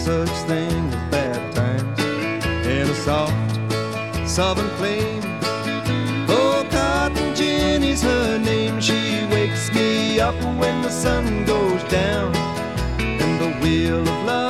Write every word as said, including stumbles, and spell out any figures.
such thing as bad times. In a soft southern flame, oh, Cotton Jenny's her name. She wakes me up when the sun goes down, and the wheel of love